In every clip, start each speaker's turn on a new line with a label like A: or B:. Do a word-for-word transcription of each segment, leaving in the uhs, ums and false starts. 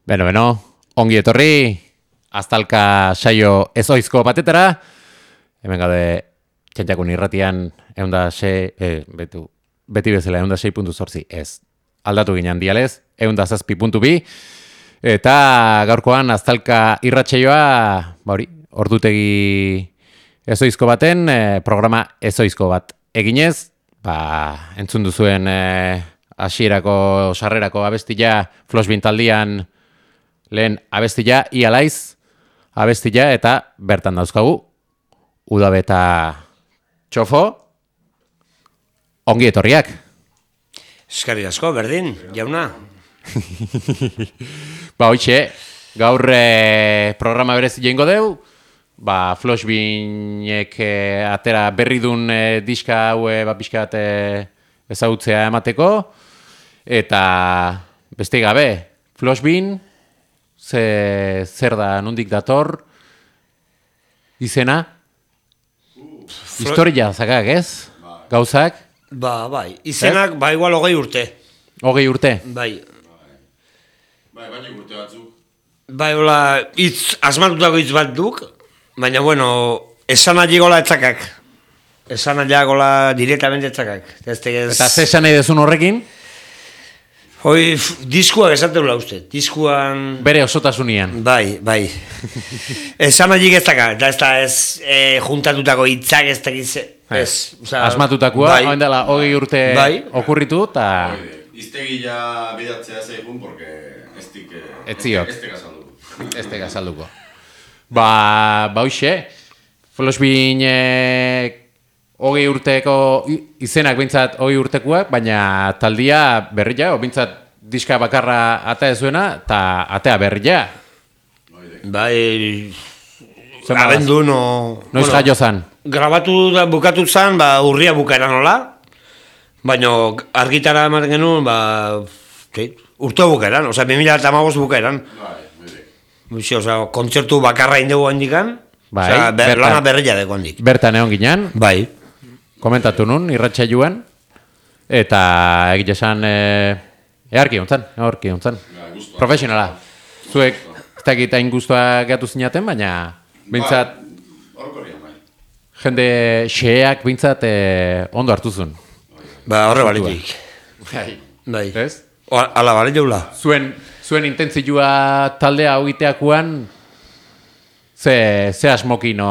A: Beno, beno, ongi etorri, aztalka saio ezoizko batetara, hemen gaude txantxakun irratian, eunda sei, eh, betu, beti bezala eunda sei puntu zortzi, ez, aldatu ginen dialez, eunda zazpi puntu bi, eta gaurkoan aztalka irratsaioa, bauri, ordutegi ezoizko baten, eh, programa ezoizko bat eginez, ba, entzun duzuen eh, hasierako sarrerako abestia, Flosbin taldian, lehen abestia, ialaiz abestia, eta bertan dauzkagu, Udabe eta Txofo, ongi etorriak.
B: Eskerrik asko, berdin, jauna.
A: Ba, hoitxe, gaur eh, programa berezi jengo deu, ba, Flosbinek eh, atera berridun eh, diska haue, ba, pixkat eh, ezagutzea emateko, eta beste gabe, Flosbin, ze, zer da, nondik dator, izena? Flo... Historia zakak, ez? Ba. Gauzak?
B: Ba, bai, izenak, ez? Ba, igual hogei urte.
A: Hogei urte?
B: Bai.
C: Bai, baina urte batzuk.
B: Bai, hola, hitz, asmatutako hitz bat duk, baina, bueno, esan alli gola etzakak. Esan alli gola directamente etzakak. Ez,
A: eta ze esan nahi dezun horrekin?
B: Hoi, diskuak esaten uste, diskuan...
A: Bere osotasunean.
B: Bai, bai. Esan alli gezaka, eta ez da ez e, juntatutako hitzak ez da gize... Ez,
A: oza, asmatutakoa, bai, hain dela hogei urte bai, okurritu, eta...
C: Iztegi ja bidatzea zeigun, porque ez dik...
A: Etziok.
C: Ez teka salduko.
A: Ez teka salduko. Ba, ba hoxe, Flosbin hogei urteko izenak bintzat hogei urtekuak, baina taldia berria, o bintzat diska bakarra atea zuena, eta atea berria.
B: Bai, abendu no...
A: Noiz bueno, jaio zan?
B: Grabatu da, bukatu zan, ba, urria bukaeran nola, baina argitara ematen genuen, ba, okay, urte bukaeran, oza, bi mila hamabost bukaeran. Bai, oza, kontzertu bakarra indegu handikan,
A: bai,
B: oza, ber, bertan, lana berria deko handik.
A: Bertan egon ginen. Bai. Komentatu nun, irratsaioan, eta egite esan, e, eharki hontzan, eharki hontzan. Profesionala. Zuek, ez da egitain guztua gehatu zinaten, baina, bintzat, jende xeak bintzat e, ondo hartu zuen.
B: Ba, horre balitik.
A: Bai.
B: Bai.
A: Ez?
B: Ala bali jaula.
A: Zuen, zuen intentzioa taldea hogiteakuan, ze, ze asmokino...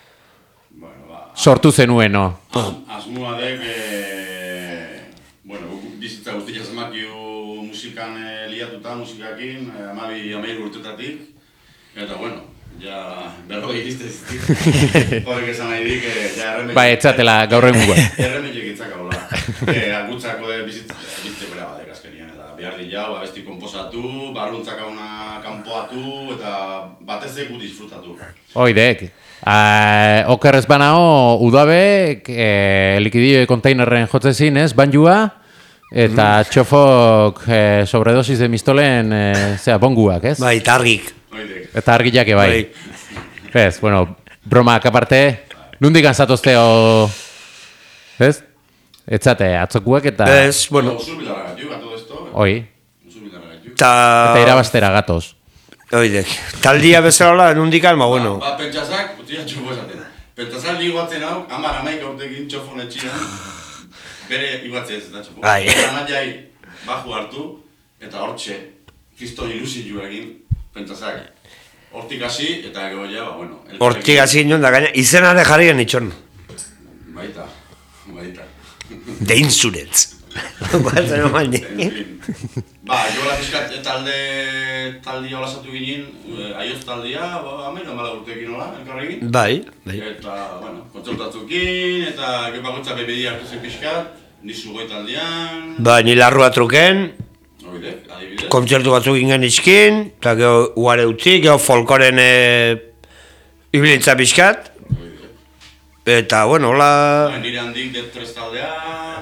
A: Sortu zenueno.
C: Asmoa dek, e, bueno, bizitza guztia zemakiu musikan e, liatuta, musikakin, e, amabi amair urtetatik, eta bueno, ja berroi izte ziztik. Horrek esan nahi dik, e, ja erremetxik...
A: Ba, etzatela gaur egungoa.
C: Erremetxik itzaka hola. E, Agutzako de bizitza, bizitza bera badek azkenian, eta behar di jau, abesti komposatu, barruntzaka una kanpoatu, eta batez egu disfrutatu.
A: Oidek. Uh, okerrez banao, Udabe, eh, likidio konteinerren jotzezin, ez, banjua, eta mm. Txofok eh, sobredosis de mistolen, eh, zera, bonguak, ez?
B: Bai, eta argik.
A: Eta argiak, bai. bai. Ez, bueno, bromak aparte, nundik anzatozte, o... ez? Etzate, atzokuak eta...
B: Ez, bueno...
C: Usurbilara gatu, gato esto.
A: Oi.
C: Usurbilara gatu.
A: Ta... Eta irabastera gatoz.
B: Oidek, taldia bezala nundikan, ma bueno.
C: Ba, pentsazak, utzia Txofo esaten. Pentsazak ligoatzen hau, amar amaik aurtekin Txofo netxian, bere iguatzea ez eta Txofo.
B: Ai.
C: Amaiai baju hartu, eta hortxe, kriston ilusiu egin, pentsazak. Hortik hasi, eta gero ja, ba, bueno.
B: Hortik hasi inon da gaina, izena de jarri genitxon.
C: Baita, baita.
B: De insurance. Guatzen oman
C: Ba, jola fiskat talde taldia olasatu ginen, eh, aioz taldia, ba, amen, amala urtekin hola, elkarregin.
B: Bai, bai.
C: Eta, bueno, kontzertatzukin, eta gepakotza bebedi hartu zen fiskat, nizu goi taldean.
B: Ba, ni larrua truken,
C: Oide, adibidez.
B: kontzertu batzuk ingen izkin, eta geho uare utzi, geho folkoren e, ibilintza fiskat.
C: Oide.
B: Eta, bueno, hola...
C: Ba, nire handik det tres taldea,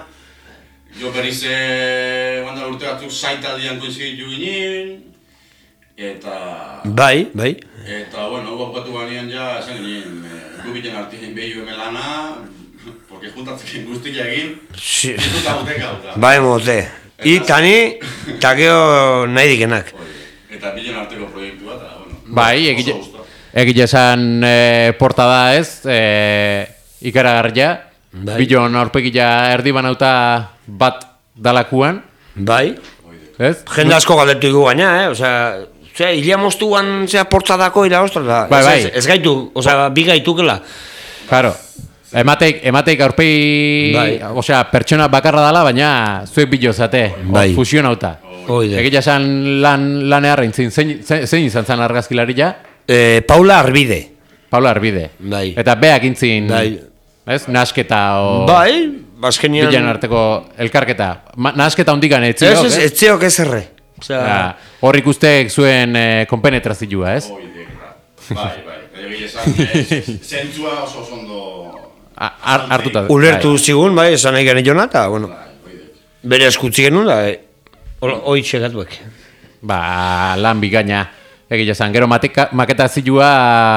C: jo berriz banda urte batzuk zaitaldian koinziditu ginen, eta...
B: Bai, bai.
C: Eta, bueno, bukatu ganean ja, esan ginen, gubiten artien behi hemen lana, porque juntatzen guztik egin, dituta boteka duta.
B: Bai, mote. I, tani, eta geho nahi dikenak.
C: eta bilen arteko proiektua, eta, bueno.
A: Bai, egile, egile esan e, portada ez, e, ikaragarria, bai. Bilon aurpegia erdi banauta bat dalakuan.
B: Bai,
A: ez?
B: Jende asko galdetu igu baina, eh? Osea, osea, hilia moztuan zea portadako ira ostra da.
A: Bai, bai.
B: Ez, ez gaitu, osea, bi gaitukela.
A: Claro. Emateik, emateik aurpegi, bai. Osea, pertsona bakarra dala, baina zuek bilo zate, bai. Fusionauta. Egia esan lan, lan eharrein, zein, zein, zein izan zen argazkilaria?
B: E, Paula Arbide.
A: Paula Arbide.
B: Bai.
A: Eta beak intzin,
B: bai.
A: Ez, nasketa o...
B: Bai, bazkenian...
A: Bilan arteko elkarketa. Ma, nasketa hundikan etziok,
B: ez? Ez, etziok ez erre. Osea...
A: Hor ikustek zuen e, konpenetrazioa, ez?
C: Bai, bai. Egia esan, zentzua oso ondo...
A: Artuta.
B: Ulertu zigun, bai, esan nahi gane jona, eta, bueno, bere eskutzi genuen, da, hoi txegatuek.
A: Ba, lan bigaina, egia esan, gero mateka, maketa zilua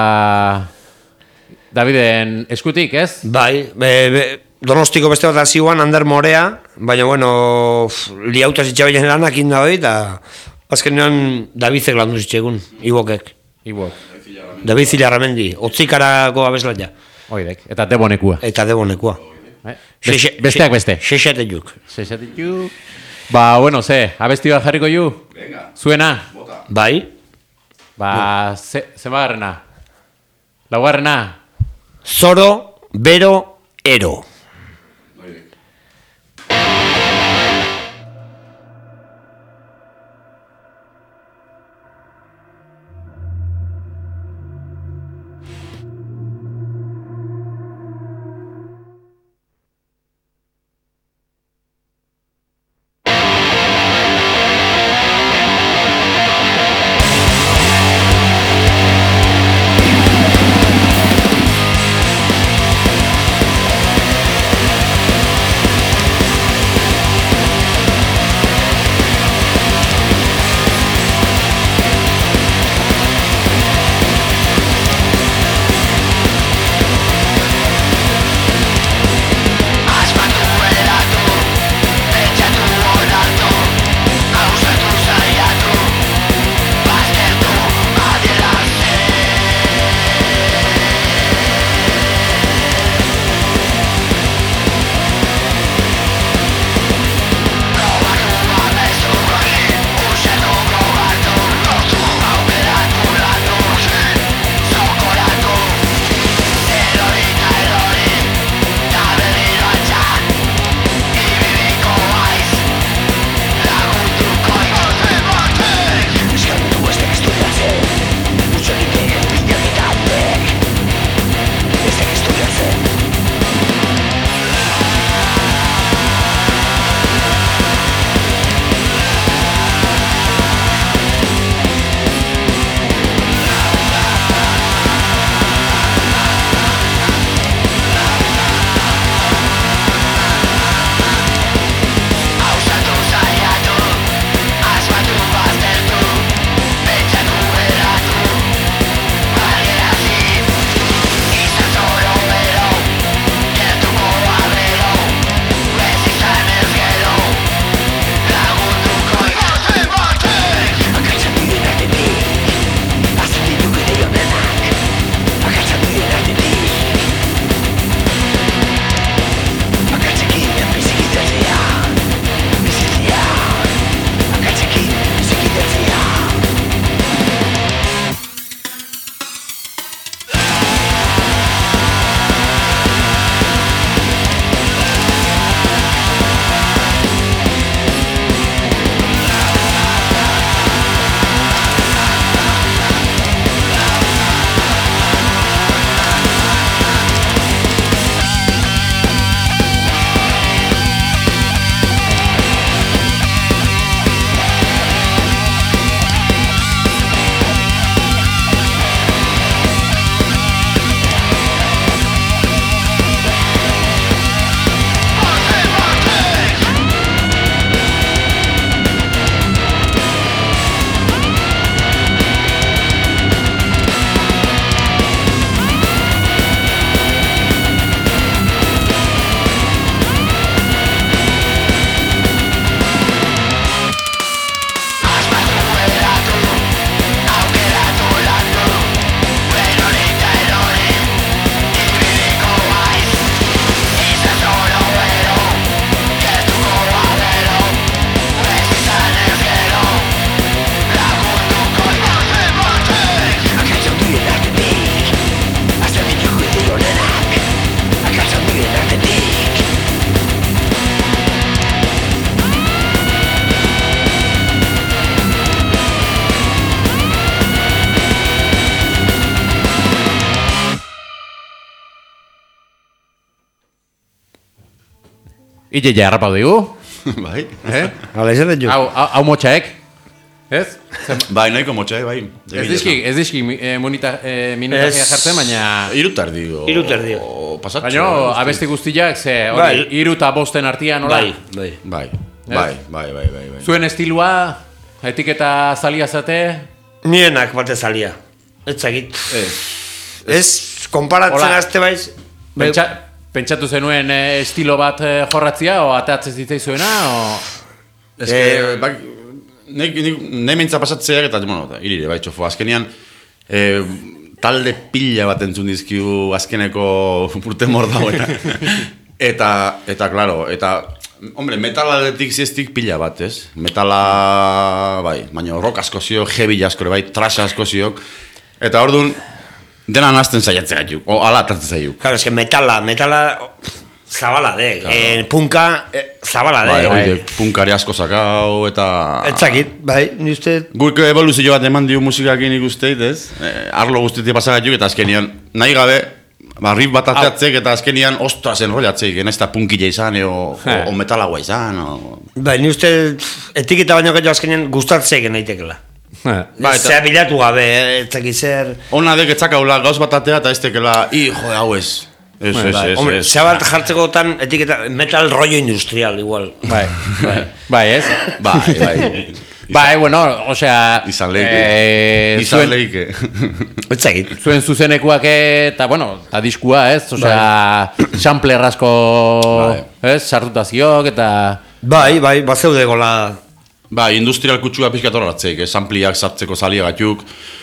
A: Daviden eskutik, ez?
B: Bai, be, be, Donostiko beste bat azioan, Ander Morea, baina, bueno, liauta zitxabeien lanak inda hori, eta azkenean Davidek landu zitxegun, Ibokek.
A: Ibok.
B: David Zilarramendi, otzikarako abeslaia.
A: Oidek, eta debonekua.
B: Eta debonekua.
A: Best, besteak beste.
B: Sexatetuk.
A: Sexatetuk. Ba, bueno, ze, abesti bat jarriko ju?
C: Venga.
A: Zuena?
C: Bota.
B: Bai.
A: Ba, ze, ze magarrena? Laugarrena?
B: Zoro, bero, ero.
A: Ille ja harrapau digu.
C: Bai.
A: Eh?
B: Hala, ez dut jo.
A: Hau, hau, hau motxaek. Ez?
C: Bai, nahiko motxai, bai.
A: Ez dizki, ez dizki eh, monita, eh, minutajea
B: Ez.
A: jartzen, baina...
C: Irutar dio.
B: Irutar dio.
C: Pasatxo.
A: Baina abesti guztiak, ze hori,
B: Bai.
A: hiru eta bosten artian, nola?
B: Bai, bai.
C: Bai, bai, bai, bai, bai, bai.
A: Zuen estilua, etiketa zalia zate,
B: Nienak batez alia. Ez zagit.
C: Ez.
B: Ez, konparatzen
A: Hola.
B: azte baiz. Bai,
A: pentsa, pentsatu zenuen eh, estilo bat eh, jorratzia, o ateatzen zitzaizuena, o...
C: Ez que, bak, nek, nek, ne mentza pasatzeak eta, bueno, eta, irire, bai, txofo, azkenian, eh, talde pila bat entzun dizkiu azkeneko urte mordagoena. eta, eta, claro, eta, hombre, metalaletik ziztik pila bat, ez? Metala, bai, baina rock asko zio, heavy asko, bai, trash asko ziok. Eta orduan, dena nazten saiatzen gaituk, o ala atratzen zaituk.
B: Claro, es que metala, metala zabala de.
C: Claro.
B: Eh, punka eh, zabala de.
C: Bai,
B: Bai,
C: hori, punkari asko zakau, eta...
B: Ez zagit, bai, ni uste...
C: Guk evoluzio bat eman dio musikakin ikusteit, ez? Eh, arlo guztitik pasagatuk eta azkenian, nahi gabe, ba, riff bat ateatzek eta azkenian ostras enrollatzeik, ez da punkilla izan, o, o, o metalagoa izan, o...
B: Bai, ni uste etiketa baino gehiago azkenean gustatzeik naitekela.
C: Ba, eta-
B: Zea bilatu gabe, eh, ez dakit zer...
C: Ona dek etzakaula gauz bat atea eta ez tekela, i, jode, hau ez. Ez, ez, ez,
B: Hombre,
C: ez.
B: zea bat jartzekotan etiketa metal rollo industrial, igual.
A: Bai, bai, bai, ez?
C: Bai, bai.
A: Bai, bueno, osea...
C: Izan leike.
A: eh,
C: Izan
A: zuen-
C: leike.
B: Ez zagit.
A: Zuen zuzenekuak eta, bueno, eta diskua, ez? Osea, sampler asko,
C: Bai.
A: ez? Sartutaziok eta...
B: Bai, bai, bazeude gola...
C: Ba, industrial kutsua pixkat horratzeik, eh? Sampliak sartzeko saliagatuk,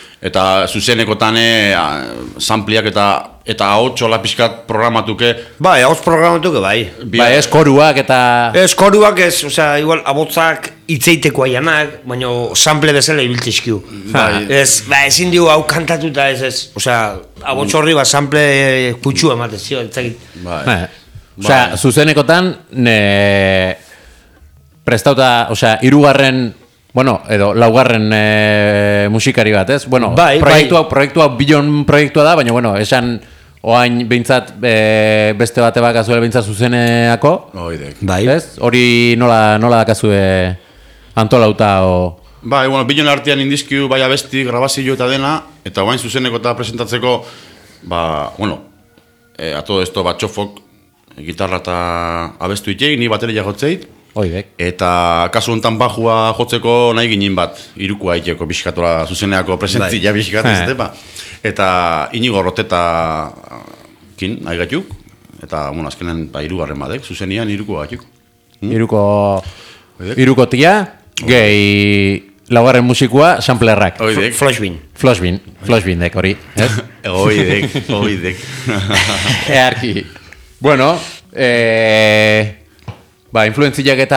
C: eta zuzenekotan eh, sampliak eta eta ahotsola pixkat programatuke.
B: Bai, hauz programatuke, bai.
A: Bai, ez, koruak eta...
B: Ez, koruak ez, osea, igual, abotzak itzeiteko aianak, baina sample bezala ibiltizkiu.
C: Bai.
B: Ez, ba, ezin diu hau kantatuta ez ez, osea, abotz horri ba, sample kutsu ematez, zio, ez dakit.
C: Bai.
A: Eh, Osea, zuzenekotan, ne... prestauta, osea, hirugarren, bueno, edo laugarren e, musikari bat, ez? Bueno,
B: Bai,
A: proiektu
B: bai.
A: hau, proiektu hau bilon proiektua da, baina, bueno, esan oain behintzat e, beste bate bakazuela behintzat zuzeneako,
C: Oidek.
B: Bai.
A: ez? Hori nola, nola dakazue antolauta o...
C: Bai, bueno, bilon artean indizkiu bai abesti, grabazio eta dena, eta guain zuzeneko eta presentatzeko, ba, bueno, e, a todo esto, ba, txofok, gitarra eta abestu itei, ni bateria jotzeit,
A: Oidek.
C: eta kasu honetan bajua jotzeko nahi ginen bat, irukua iteko pixkatora zuzeneako presentzia pixkat, ez
A: Eh.
C: ba. Eta inigo roteta kin, nahi gatuk, eta, bueno, azkenen, ba, irugarren badek, zuzenian irukua gatuk.
A: Iruko...
C: Oidek.
A: Iruko tia, gehi laugarren musikua, samplerrak.
C: Oidek.
B: Flashbin.
A: Flashbin, flashbindek hori, ez?
C: Oidek, oidek.
A: Earki. Bueno, eh, ba, influentziak eta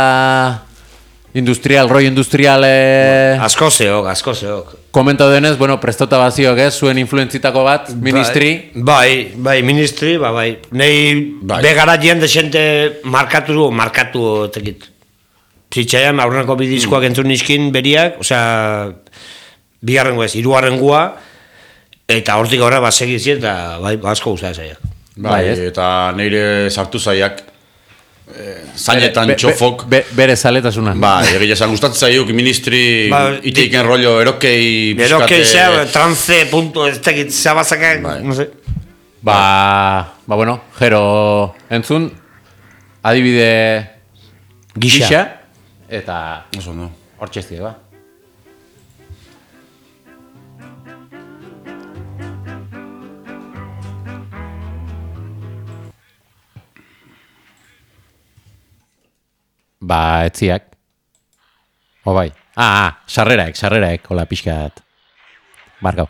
A: industrial, rollo industrial eh,
B: Asko zeok, asko zeok.
A: komentau denez, bueno, prestauta baziok, ez? Zuen influentzitako bat, ministri.
B: Bai, bai, ministri, ba, bai. Nei
C: Bai.
B: begaratien desente markatu du, markatu tekit. Zitzaian, aurreneko bidizkoak entzun nizkin beriak, osea, bigarrengo ez, hirugarrengua, eta hortik aurra bat segizi eta bai, asko guztia zaiak.
C: Bai,
A: Bai, ez?
C: eta nire sartu zaiak, eh, zainetan
A: Be- be-
C: txofok,
A: be- Bere zaletasuna.
C: ba, egia esan gustatzen zaiuk ministri
B: Ba,
C: iteiken rollo erokei
B: Gero
C: pixkat,
B: que
C: eh,
B: sea, trance, punto, ez tekit, zabazakak,
C: Bai.
B: no sé.
A: Ba, ba, bueno, jero entzun, adibide
B: Gisa.
A: gisa, eta
C: Oso, no.
A: hor txezti, ba. Ba, etziak. O bai. Ah, ah, sarreraek, sarreraek, hola pixkat. Barkau.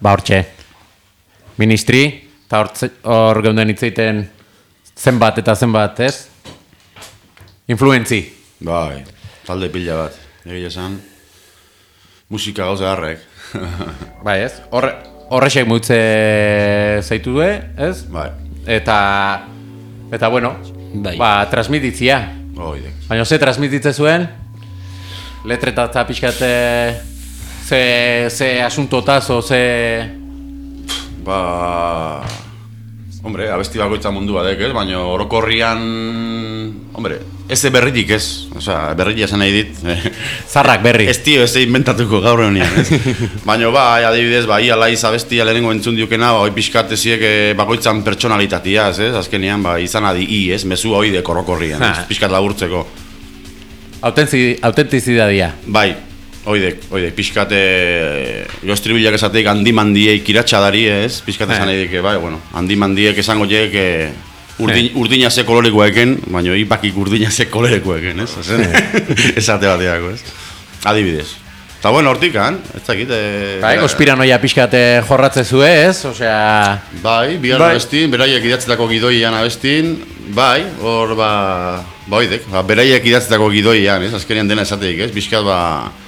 A: ba hortxe, ministri, eta hor geunden hitzeiten zenbat eta zenbat, ez? Influentzi.
C: Bai, talde pila bat, egia esan, musika gauza harrek.
A: Bai, ez? Horre, horrexek mutze zaitu du, ez?
C: Bai.
A: Eta, eta bueno,
B: Bai.
A: ba, transmititzia.
C: Oide.
A: Baina ze transmititze zuen, letreta eta pixkat eh, ze, ze asuntotaz, o ze...
C: Ba... Hombre, abesti bakoitza mundua dek, ez? Baina orokorrian... Hombre, ez berritik ez. Osea, berritik esan nahi dit.
A: Zarrak berri.
C: Ez tio, ez inventatuko gaur honian, ez? Baina bai, adibidez, bai, alaiz abestia lehenengo entzun diukena, bai, pixkateziek bakoitzan pertsonalitatea, ez? Azkenean, bai, izan adi i, ez? Mezu hoi dek orokorrian, ez? Pixkat laburtzeko.
A: Autentizidadia.
C: Bai, oidek, oidek, pixkate jo estribilak esateik handimandiek iratxadari, ez? Pixkate esan nahi dik, bai, bueno, handimandiek esango jek urdin, urdina ze kolorekueken, baina ipakik urdina ze kolorekueken, ez? Ozen, esate bateako, ez? Adibidez. Eta bueno, hortikan, ez dakit... E,
A: bai, konspiranoia pixkate jorratze zue, ez? Osea...
C: Bai, bigar bai. Abestin, beraiek idatzetako gidoian abestin, bai, hor, ba... Ba, oidek, ba, beraiek idatzetako gidoian, ez? Azkenean dena esateik, ez? Pixkat, ba...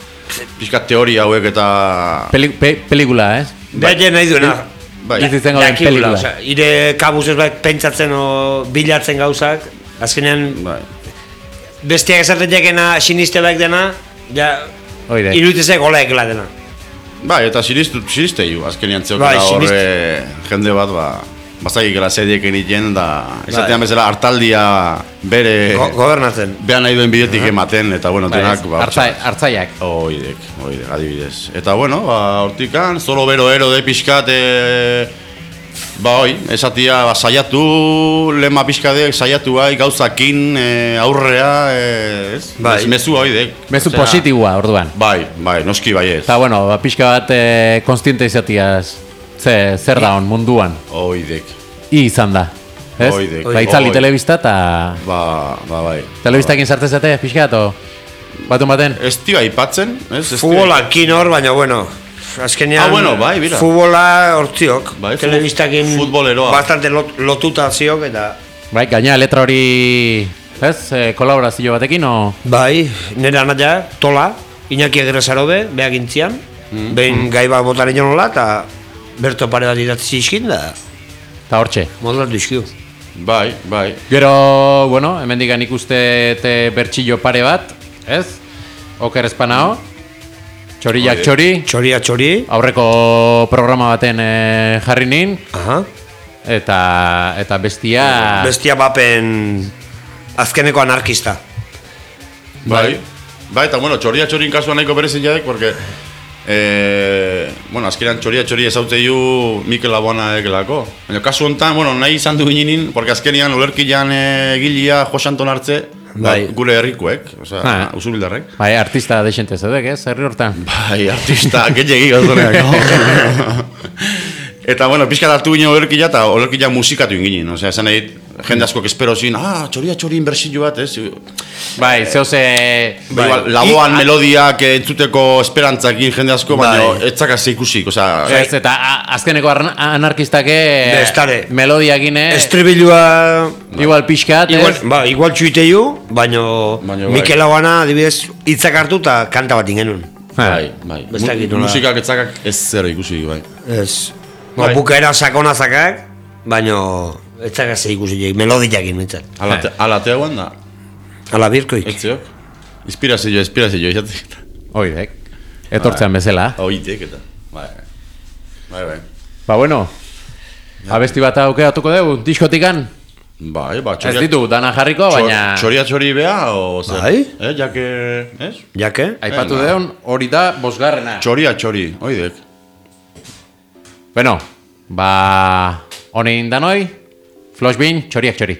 C: Pixkat teoria hauek eta...
A: Peli, pe, pelikula, ez?
B: Bete nahi duena.
C: Bai.
A: Bizitzen gauden pelikula.
B: Osea, ire kabuz ez baik pentsatzen o bilatzen gauzak, azkenean
C: Bai.
B: bestiak esaten jakena siniste baik dena, ja,
A: Oide.
B: iruditzezek gola ekela dena.
C: Bai, eta siristu, siriste ju, azkenean
B: Bai,
C: zeokela horre
B: sinist-
C: jende bat, ba... Bazakikela zedieken iten, da... Esatean bezala hartaldia bere...
B: Go, gobernatzen.
C: Behan nahi duen bidetik ematen, eta bueno,
A: Bai,
C: denak...
A: ez,
C: Ba,
A: hartzai, hartzaiak.
C: Oidek, oidek, adibidez. Eta bueno, ba, hortikan, zolo bero-ero de pixkat... E, ba, oi, esatia, ba, saiatu, lema pixkadek, saiatu bai, gauzakin, e, aurrea, e, ez?
B: Bai.
C: Mezu oidek.
A: Mezu
C: Osea,
A: positiboa, orduan.
C: Bai, bai, noski bai ez.
A: Eta bueno, ba, pixka bat eh, konstiente izatiaz, ze, zer da hon munduan.
C: Oidek.
A: I izan da. Ez?
C: Oidek.
A: Ba, itzali
C: Oi.
A: telebista eta...
C: Ba, ba, bai.
A: Telebistakin sartzen zate, pixka bat, o? Batun baten?
C: Ez tio aipatzen, ez? Ez tio-
B: Futbolakin hor, baina bueno, azkenean...
C: Ah, bueno, bai, mira.
B: Futbola hortziok,
C: Bai, fu-
B: telebistakin
C: futboleroa.
B: bastante lot, lotuta ziok, eta...
A: Bai, gaina letra hori, ez, eh, kolaborazio batekin, o?
B: Bai, nire anaia, Tola, Iñaki Agirrezarobe, behak intzian,
C: Mm.
B: behin gai bat botaren jonola, eta berto pare bat idatzi zizkin, da
A: Eta hortxe.
B: modulatu izkiu.
C: Bai, bai.
A: Gero, bueno, hemendikan ikuste te bertxillo pare bat, ez? Oker espanao, txoriak
C: Oide.
A: txori,
B: Txoria txori,
A: aurreko programa baten eh, jarri nin,
B: aha,
A: eta, eta bestia...
B: bestia bapen azkeneko anarkista.
C: Bai. Bai, eta bueno, txoria txorin kasuan nahiko berezin jadek, porque... Eh, bueno, azkenean txoria txori ezautze ju Mikel Laboana ekelako. Baina kasu honetan, bueno, nahi izan du ginen, porque azkenean olerkilan egilia Jose Anton Artze,
B: Bai.
C: ba, gure herrikoek, osea,
A: Ha.
C: usubildarrek.
A: Bai, artista desente zedek, ez, herri hortan.
C: Bai, artista, gehiagik gauzoneak. Eta, bueno, pixka hartu ginen olerkila eta olerkila musikatu ginen, osea, esan nahi, jende askok espero zin, ah, txoria txorin bersillo bat, ez?
A: Bai, zehoze...
C: Bai, igual, laboan melodiak entzuteko esperantzakin jende asko, baina
B: Bai.
C: etzakaz ikusik, osea...
A: Ez, eta a- azkeneko arna- anarkistake
B: Bestare.
A: melodiagine,
B: Estribilua...
A: igual pixkat,
B: Igual,
A: ez?
B: ba, igual txuiteiu, baina
C: Baina bai.
B: Mikel Laboana adibidez hitzak hartu eta kanta bat ingenun.
C: Bai, bai.
B: Ez dakit
C: Mu-
B: nola.
C: Musikak etzakak ez zer ikusi, bai.
B: Ez.
C: Bai.
B: Ba, bukaera sakona zakak, baina ez zakaz ikusi jek, melodiakin nintzen.
C: Ala, te, ala teguan da,
B: Ala birkoik.
C: etzeok. Inspirazio, inspirazio, izatik.
A: Oidek, etortzean bezala.
C: Oitek eta, bai. Bai, bai.
A: Ba, bueno, abesti bat aukeratuko dugu, diskotikan.
C: Bai, ba,
A: Ez ditu, dana jarriko, baina...
C: Txoria txori beha, o zer?
B: Bai.
C: Eh, jake, ez?
B: Jake?
A: Aipatu
C: Venga.
A: deun, hori da, bosgarrena.
C: Txoria txori, oidek.
A: Bueno, ba, honein danoi, Flosbin, txoriak txori.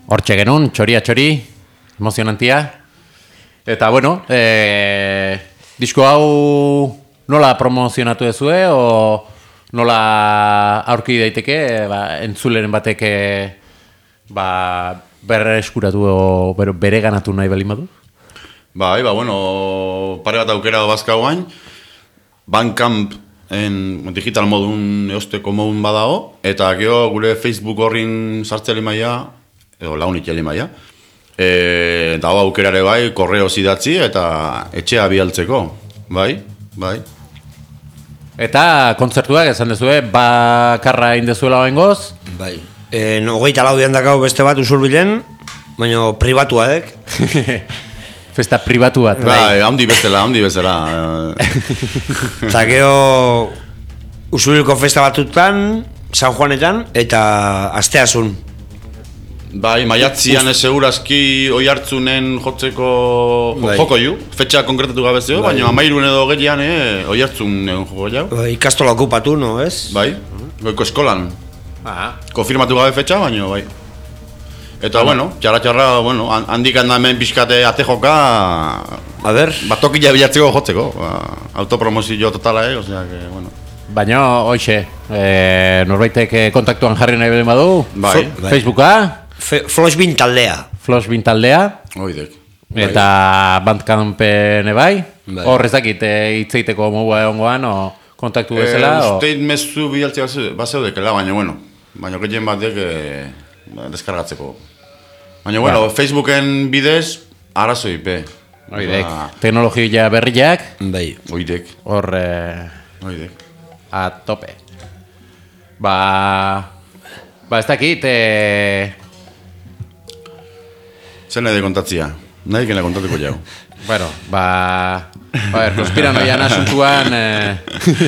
A: hortxe genuen, txoria txori, emozionantia. Eta, bueno, e, disko hau nola promozionatu dezue, o nola aurki daiteke, ba, entzuleren batek ba, berre eskuratu o bere ganatu nahi bali madu?
C: Bai, ba, bueno, pare bat aukera bazka guain, Bandcamp en digital modun eosteko modun badago, eta gero gure Facebook horrin sartzea limaia, edo launik limaia, e, dago aukerare bai, korreo zidatzi eta etxea bialtzeko, bai, bai.
A: Eta kontzertuak esan dezue, bakarra indezuela oengoz?
B: Bai. E, no, hogeita laudian dakau beste bat usurbilen, baina pribatua dek.
A: Festa pribatu bat.
C: Bai, handi bezala, handi bezala.
B: Eta gero usurbilko festa batutan, San Juanetan, eta asteasun.
C: Bai, maiatzian ez segurazki oi hartzunen jotzeko
B: Bai.
C: joko ju, fetxa konkretatu gabezeo, bai. Baina amairun edo gelian eh, oi hartzunen joko jau.
B: Bai, ikastola okupatu, no, ez?
C: Bai, goiko eskolan.
A: Ah.
C: Konfirmatu gabe fetxa, baina bai. Eta, bueno, txarra-txarra, bueno, handik handamen pixkate ate joka,
B: A ber,
C: batokila bilatzeko jotzeko, ba, autopromozio totala, eh, osea, que, bueno.
A: Baina, hoxe, e, norbaitek kontaktuan jarri nahi beden badu?
C: Bai.
A: Bai. Facebooka,
B: Fe, Flosbin taldea.
A: Flosbin taldea,
C: Oidek.
A: eta Bandcampen bai?
C: Bai.
A: Hor ez dakit hitzeiteko mogua egongoan, o kontaktu bezala?
C: Eh,
A: o...
C: Usteit mezu bialtzi bazeudekela, baina, bueno, baina gehien batek eh, deskargatzeko. Baina, bueno,
A: Ba.
C: Facebooken bidez, arazo ipe.
A: Oidek, teknologia berriak,
B: Bai.
C: Oidek,
A: hor eh,
C: oidek.
A: a tope. Ba, ba ez dakit, e,
C: Zer nahi de kontatzia? Nahi kena kontatuko jau.
A: bueno, ba, a ver, konspiranoian asuntuan, e,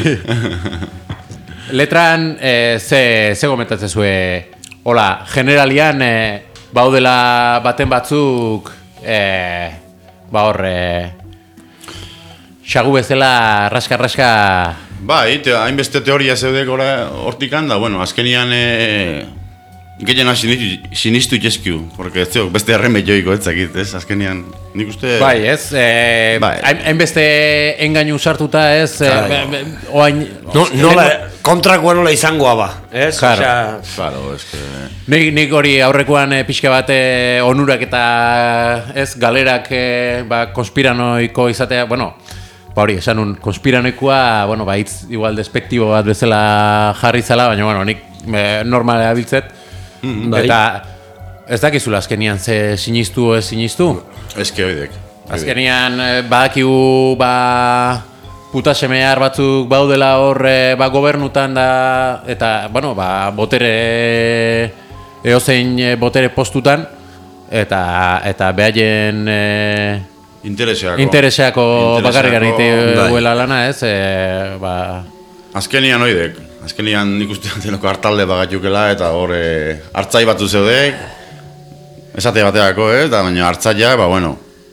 A: letran, e, ze, ze gomentatzen zue, hola, generalian, e, baudela baten batzuk, e, ba hor, e, xagu bezala, raska-raska,
C: Bai, te, hainbeste teoria zeudek hortikan da, bueno, azkenian e, gehiena sinistu, sinistu itxeskiu, porque ez zeo, beste erreme joiko ez zakit, ez, azkenian, nik uste...
A: bai, ez, e,
C: Bai.
A: hain- hainbeste engainu sartuta, ez, e,
B: Claro.
A: be- be- oain...
B: No, nola, kontrakoa nola izangoa ba, ez?
A: Claro.
B: Osea,
C: Claro, es que...
A: Nik, nik hori aurrekoan e, pixka bat e, onurak eta ez galerak e, ba, konspiranoiko izatea, bueno, ba hori, esan un konspiranoikoa, bueno, ba hitz igual despektibo bat bezala jarri zela, baina bueno, nik e, normala abiltzet,
B: bai.
A: eta ez dakizula azkenian ze sinistu o ez sinistu.
C: Es que oidek. oidek.
A: Azkenian e, badakigu ba puta semear batzuk baudela hor e, ba gobernutan da, eta bueno, ba botere eozein e, botere postutan, eta eta behaien e,
C: Intereseako.
A: intereseako bakarrik
C: Intereseako,
A: egite
B: bai.
A: duela lana, ez? E, ba,
C: Azkenian oidek. Azkenian nik uste denoko hartalde bagatiukela eta hor e, hartzai batzu zeudek. Esate bateako, eh? Eta baina hartzaia, ba, bueno.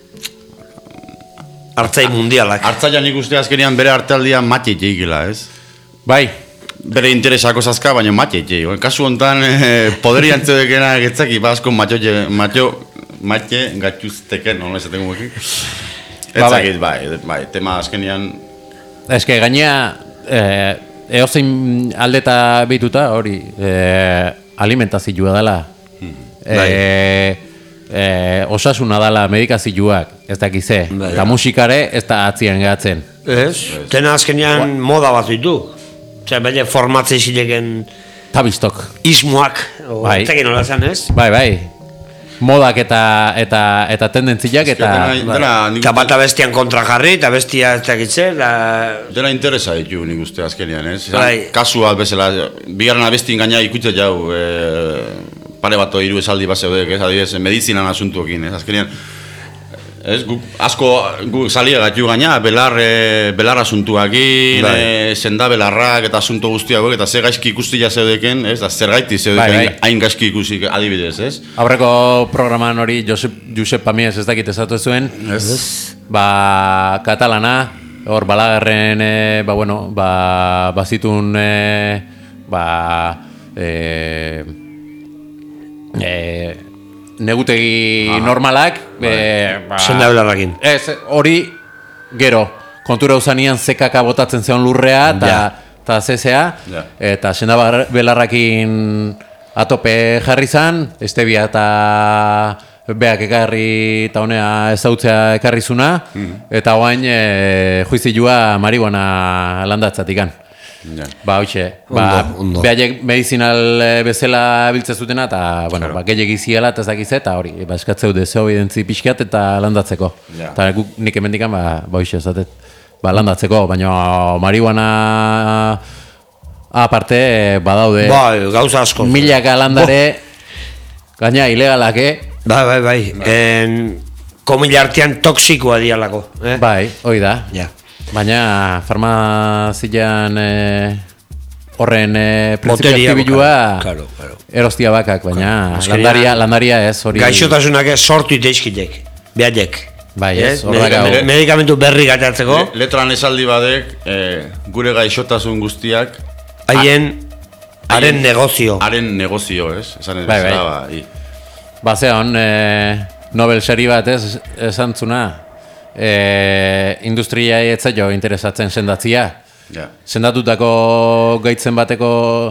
B: Hartzai mundialak.
C: Hartzaia nik uste azkenian bere hartaldia matxe jeikela, ez?
A: bai,
C: Bere interesako zazka, baina matxe jeik. Kasu honetan, e, poderian zeudekena getzaki, ba, asko matxo, matxo, matxe gatxuzteken, nola esaten guekin. Ez
A: Ba, bai.
C: zakit, bai, bai, tema azkenian...
A: eske gainea e, eozein aldeta bituta hori e, alimentazioa dela. E, e, osasuna dela medikazioak, ez dakize.
B: Bai.
A: Eta musikare ez da atzien gatzen.
B: Ez? Tena azkenean moda bat ditu. Osea, bere formatzei zilegen
A: Tabistok.
B: ismoak. O,
A: Bai.
B: ez dakit nola esan, ez?
A: Bai, bai. Modak eta eta eta tendentziak eta
C: dena- dena nik
B: Eta
C: uste-
B: bata bestian kontra jarri, eta bestia ez dakitze, da...
C: Dena interesa ditu nik uste azkenean, ez?
B: Bai.
C: Kasua bezala, bigarren abestin gaina ikutzen jau, e, pare bat hiru esaldi bat zeudek, ez? Adibidez, medizinan asuntuekin, ez? Azkenean, ez? Guk asko guk salia gatu gaina, belar, e, belar asuntuakin,
B: Bai.
C: e, senda belarrak eta asunto guzti hauek, eta zer gaizki ikustia zeudeken, ez? Da zer gaiti zeudeken
A: Bai,
C: hain
A: bai.
C: hain gaizki ikusi adibidez, ez?
A: aurreko programan hori Josep, Josep Pamiez ez dakit esatu zuen,
C: Ez?
A: ba, katalana, hor balagarren, e, ba, bueno, ba, bazitun, e, ba, e, e, negutegi normalak, e, ba,
B: Senda belarrakin.
A: ez, hori gero, kontura usanian zekaka botatzen zeon lurrea, eta
B: Ja.
A: eta zezea,
C: Ja.
A: eta senda bar- belarrakin atope jarri zan, estebia eta beak ekarri eta honea ezautzea ekarri zuna, eta oain e, juizilua marihuana landatzatikan.
C: Ja.
A: Ba, hoxe, ba,
B: Ondo, ondo.
A: behaiek medizinal eh, bezala biltze zutena, eta, bueno, ba, gehiagi ziela, eta ez dakiz, eta hori, ba, eskatzeu dezeo identzi pixkat, eta landatzeko.
C: Ja.
A: Eta guk nik emendikan, ba, ba, hoxe, esatet, ba, landatzeko, baina marihuana aparte, badaude,
B: Bai, gauza asko.
A: milaka landare, gaina, ilegalak, eh?
B: Bai, bai, bai. En, komila artean toksikoa dialako. Eh?
A: Bai, hoi da.
B: Ja.
A: Baina farmazian eh, horren eh, printzipio
B: Boteria
A: aktibilua
B: bakak, claro, claro.
A: erostia bakak, baina
B: Azkenean-
A: landaria, landaria ez hori.
B: Gaixotasunak ez sortu iteizkitek. Behaiek.
A: Bai, ez,
B: Eh?
A: horrek hau.
B: Medikamentu- Medikamentu berri gatatzeko,
C: Le- Letran esaldi badek, eh, gure gaixotasun guztiak
B: haien haren negozio.
C: haren negozio, ez? Esan ez
A: Bai, bai.
C: bezala, ba, i.
A: Ba, zeon, eh, Nobel seri bat ez, esan zuna, eh, industria etzaio interesatzen sendatzia.
C: Ja.
A: Sendatutako gaitzen bateko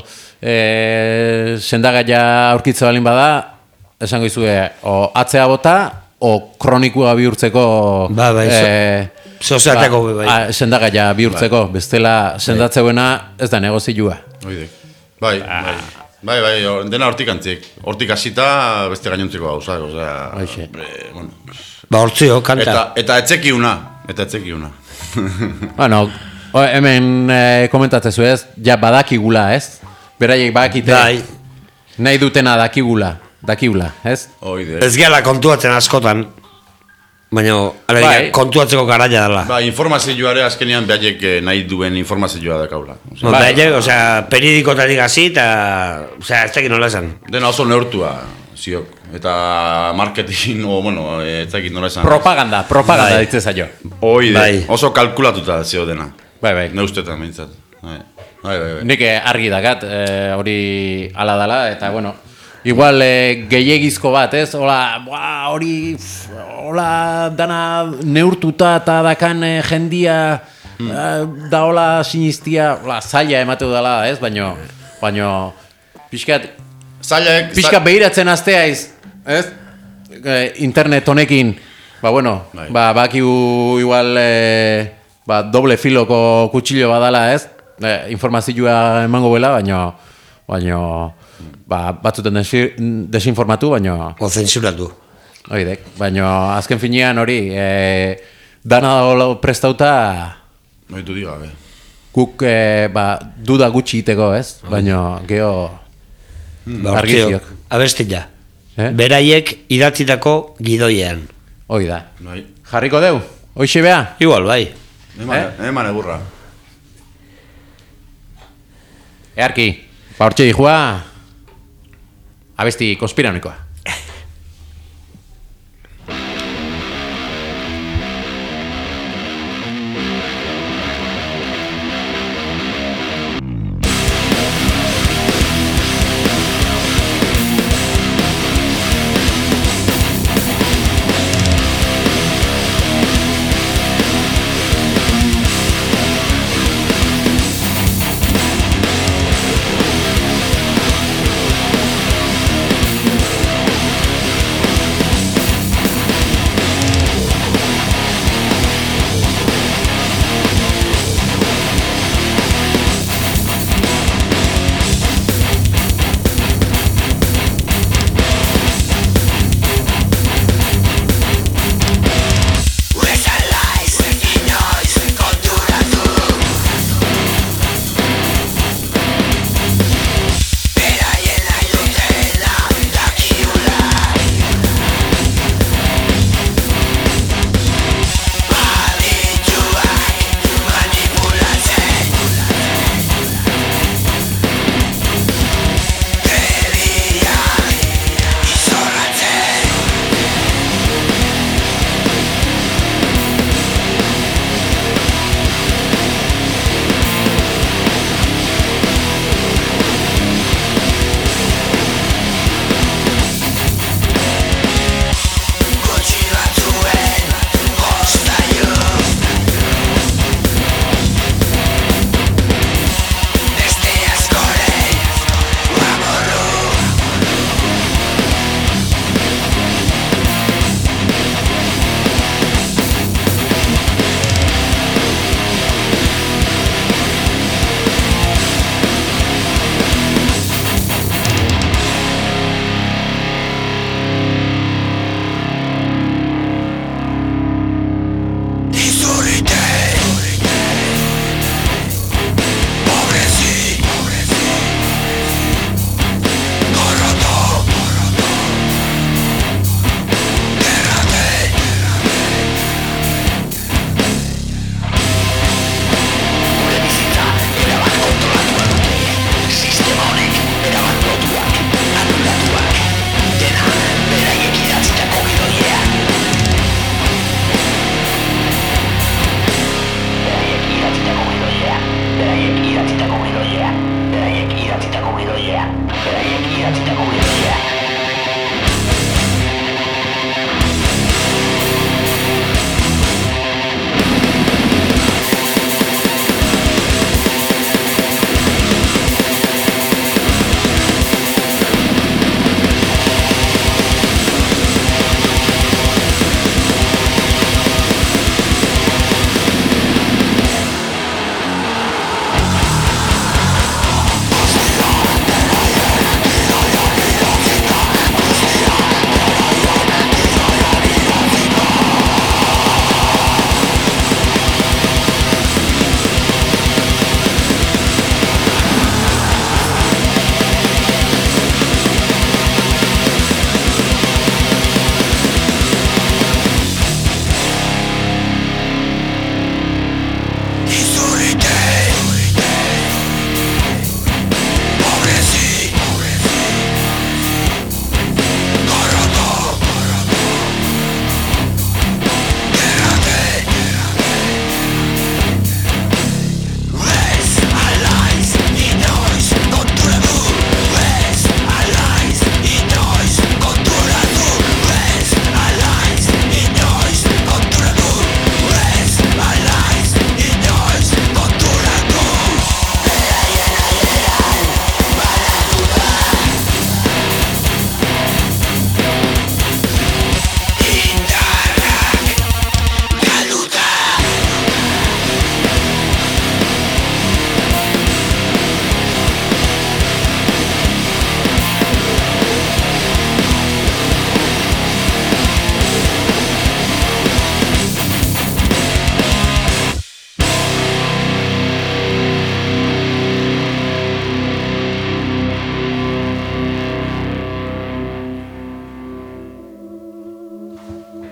A: e, sendagaia aurkitze balin bada, esango izue, o atzea bota, o kronikua bihurtzeko
B: Ba, bai,
A: e,
B: Zozeateko, bai.
A: a- sendagaia bihurtzeko, bestela sendatzeuena ez da negozioa.
C: Oidek. Bai, bai. Bai, bai, o- dena hortik antzik. Hortik hasita beste gainontzeko gauzak, osea...
A: Hoxe.
C: eh, bueno.
B: Ba, hortzio, kanta.
C: Eta, eta etzekiuna, eta etzekiuna.
A: Bueno, o, hemen e, komentatzezu ez, ja badakigula ez, beraiek badakite,
B: Bai.
A: nahi dutena dakigula, dakigula, ez?
C: Oide.
B: Ez gehala kontuatzen askotan, baina alegia,
A: Bai.
B: kontuatzeko garaia dela.
C: Ba, informazioare azkenean behaiek eh, nahi duen informazioa dakaula. Osea,
B: No,
A: Bai.
B: bai, osea, periodikotatik hasi eta, osea, ez dakit nola esan.
C: dena oso neurtua, ziok. Eta marketing, o, bueno, eh, ez dakit nola esan.
A: Propaganda, propaganda
B: Bai.
A: ditze zaio.
C: Oide,
B: Bai.
C: oso kalkulatuta zio dena.
A: Bai, bai.
C: Ne ustetan, behintzat. Bai, bai, bai. bai.
A: Nik eh, argi dakat, eh, hori ala dala, eta bueno, igual eh, gehiegizko bat, ez? Hola, buah, hori, pff, hola, dana neurtuta eta dakan eh, jendia, eh, da hola sinistia, hola, zaila emateu dala, ez? Baino, baino, pixkat,
C: Zailak,
A: pixkat behiratzen azteaiz, ez? Eh, internet honekin, ba, bueno,
C: Bai.
A: ba, bakiu igual, eh, ba, doble filoko kutsillo badala, ez? Eh, informazioa emango bela, baino, baino, ba, batzuten desi, desinformatu, baino,
B: O zensuratu.
A: oidek, baino, azken finean hori, eh, dana dago prestauta,
C: Noitu diga, be.
A: guk, eh, ba, duda gutxi iteko, ez? Baino, geho,
B: Ba,
A: Argiziok.
B: hortziok, abestia.
A: Eh?
B: Beraiek idatzitako gidoiean.
A: hoi da.
C: Bai.
A: Jarriko deu, hoixe bea?
B: Igual, bai.
C: Eman,
A: Eh?
C: eman egurra.
A: Earki, ba hortxe dihua, abesti konspiranikoa.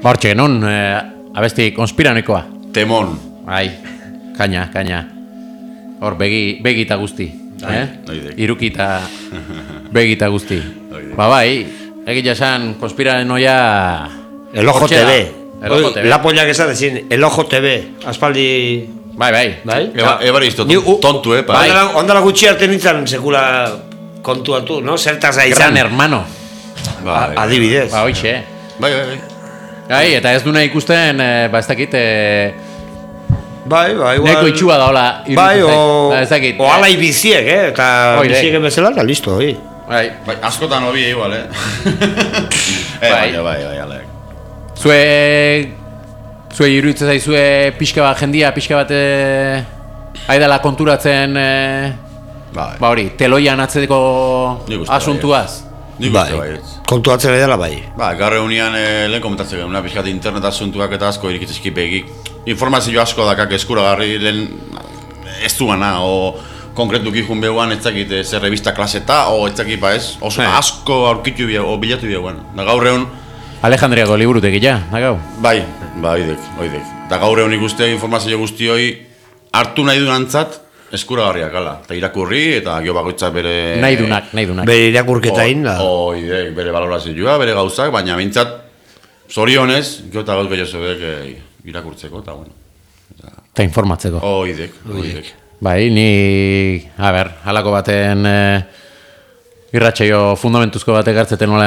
A: Ba, hortxe genuen, eh, abesti konspiranikoa.
C: Temon.
A: Bai, kaina, kaina. Hor, begi, begita guzti. Eh?
C: Oidek.
A: Irukita begita guzti.
C: Oidek.
A: Ba, bai, egia esan konspiranoia...
B: El Ojo
A: hortxe
B: T
A: da.
B: V.
A: El Ojo T V.
B: La polla que sale sin El Ojo T V. Aspaldi...
A: Bai, bai.
B: Bai?
C: Eba, ebaristo,
B: Ni- u-
C: tontu, eh, pa.
A: Bai.
B: Ondala, ondala gutxi arte nintzen sekula kontuatu, no? Zertaz
A: Gran
B: aizan.
A: hermano.
C: Bai,
B: A- Adibidez.
A: Ba, hoixe.
C: bai, bai, bai.
A: Bai, eta ez duna ikusten, eh, ba, ez dakit, eh,
B: Bai, bai, igual.
A: neko itxua da, hola,
B: Bai,
A: iruditzen
B: o...
A: zait. Ba, ez dakit.
B: O ala ibiziek, eh? Eta
A: Oide.
B: biziek bezala, eta listo, oi.
A: Bai,
C: Bai, askotan hobi igual, eh. eh,
A: Bai.
C: bai, bai, bai, alek.
A: zue... Zue iruditzen zaizue pixka bat jendia, pixka bat... Eh, aidala konturatzen... Eh,
C: Bai.
A: ba hori, teloian atzeko
C: Nik uste bai,
A: asuntuaz.
C: Nik uste bai.
B: Kontuatzen edela bai.
C: Ba, gaur egunean eh, lehen komentatzen genuen, pixkat internet asuntuak eta asko irikitzezki begik. Informazio asko dakak eskuragarri lehen ez duana, o konkretuki jun behuan etzakit eh, zer revista klaseta, o etzakit ba ez, oso
A: Bai.
C: asko aurkitu bia, o bilatu behuan. Da gaur egun,
A: Alejandriako liburutek ja, da gau.
C: bai, ba, oidek, oidek. Da gaur egun ikuste informazio guztioi hartu nahi duantzat eskuragarriak, ala. Eta irakurri, eta gio bakoitzak bere...
A: Nahi dunak, nahi dunak.
B: Bere irakurketa inda.
C: Oidek, bere valorazioa, bere gauzak, baina mintzat, zorionez, gio eta gauz gehiago zebek eh, irakurtzeko, eta bueno.
A: Eta informatzeko.
C: Oidek, oidek.
A: Bai, ni... A ber, halako baten... Eh, irratxeio fundamentuzko batek hartzeten nola...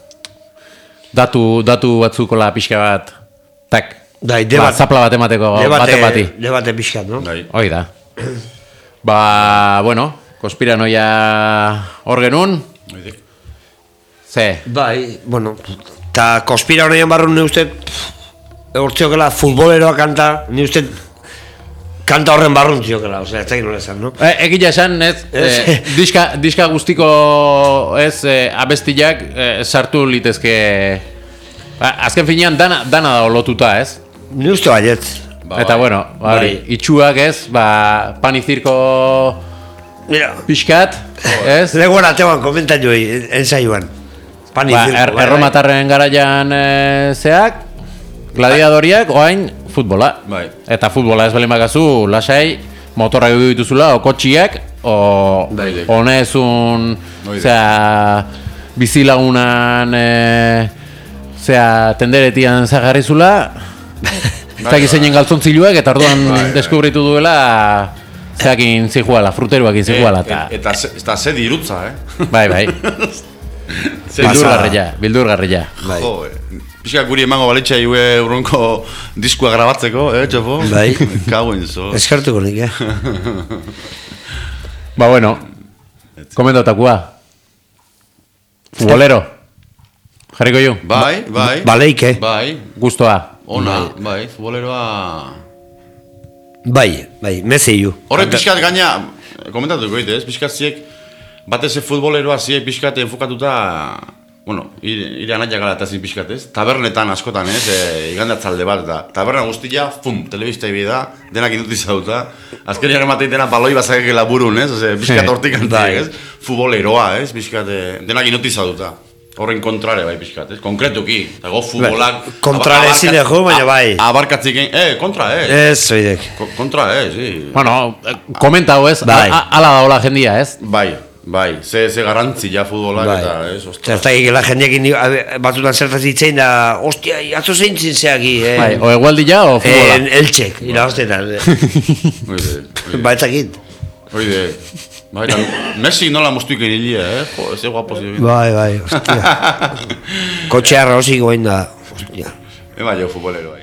A: Datu, datu batzukola pixka bat... Tak,
B: Dai,
A: ba,
B: debat,
A: zapla bat emateko bate bati.
B: debate pixkat, no?
C: Bai.
A: Hoi da. Ba, bueno, konspiranoia hor genuen.
C: Oidek.
A: Ze,
B: Bai, bueno, eta konspira honean barrun ni uste hortziokela futboleroa kanta, ni uste kanta horren barrun ziokela, osea, ez dakit nola esan, no?
A: e, egia esan, ez,
B: Ez.
A: eh, diska, diska guztiko ez eh, abestiak eh, sartu litezke... Ba, azken finean dana, dana da lotuta, ez?
B: Ni uste baiet.
C: Ba,
A: Eta
C: bai.
A: bueno, ba, hori,
B: Bai.
A: itxuak ez, ba, panizirko
B: Mira,
A: pixkat, ez?
B: legoan ateban komentarioi, ensaioan. Pani
A: Ba,
B: zirko,
A: er,
B: bai,
A: erromatarren garaian e, zeak, gladiadoriak, oain, futbola.
C: Bai.
A: Eta futbola ez bali magazu, lasai, motorra edu dituzula, o kotxiak, o
C: Bai.
A: honezun,
C: Bai.
A: zera, bizilagunan, e, zera, tenderetian zagarrizula, ez dakit zeinen galtzontziluak, eta orduan
C: Bai, bai.
A: deskubritu duela, zeakin zijuala, fruteruakin zijuala, eta,
C: E, eta, ze, eta ze dirutza, eh?
A: bai, bai,
C: Ze
A: bildurgarria, bildurgarria.
B: Bai.
C: Jo, eh, pixka guri emango balitxa iue urronko diskua grabatzeko, eh, txopo?
B: Bai.
C: Kauen zo.
B: Eskartuko nik, eh?
A: Ba, bueno, komentotakua. Futbolero. Jarriko jo,
C: Bai, bai.
B: Baleik, eh?
C: Bai,
A: gustoa.
C: ona, bai, futboleroa...
B: Bai, bai, mezeiu.
C: Horre pixkat gaina, komentatuko egite, ez? Pixkat ziek, batez futboleroa ziek pixkat enfokatuta, bueno, ire, ire anaiak gara eta zin pixkat, ez? Tabernetan askotan, ez? E, igandatzalde bat, eta taberna guztia, fum, telebista ibi da, denak indutizauta, azkenian ematein dena baloi bazakekela burun, ez? Ose, pixkat hortik
B: Bai.
C: antiek, ez? Futboleroa, ez? Pixkat, eh, denak indutizauta. Horren kontrare bai pixkat, ez? Konkretuki, eta go futbolak...
B: Bai, kontrare
C: abarkat-
B: zine jo, baina bai.
C: a- Abarkatzik egin, eh, kontra, eh?
B: Ez, oidek.
C: Ko- Kontra, eh, sí.
A: Bueno, eh, komenta hau ez,
B: Bai.
A: a- a- ala da hola jendia ez.
C: Bai, bai, ze, ze garrantzi ja futbolak
B: Bai.
C: eta, ez, ostras.
B: Zertak gela jendeekin batutan zertaz itzein da, ostia, atzo zein zintzeaki, eh?
A: Bai, o egualdila o futbola.
B: En eltxek, irabaztetan.
C: Oide, oide,
B: Ba, etzakit.
C: oide. Bai, eta Messi nola moztuik enilia, eh? Jo, ze guapo zi.
B: Bai, bai, ostia. Kotxe arra hosik goen da, ostia.
C: Eba jo futbolero, bai.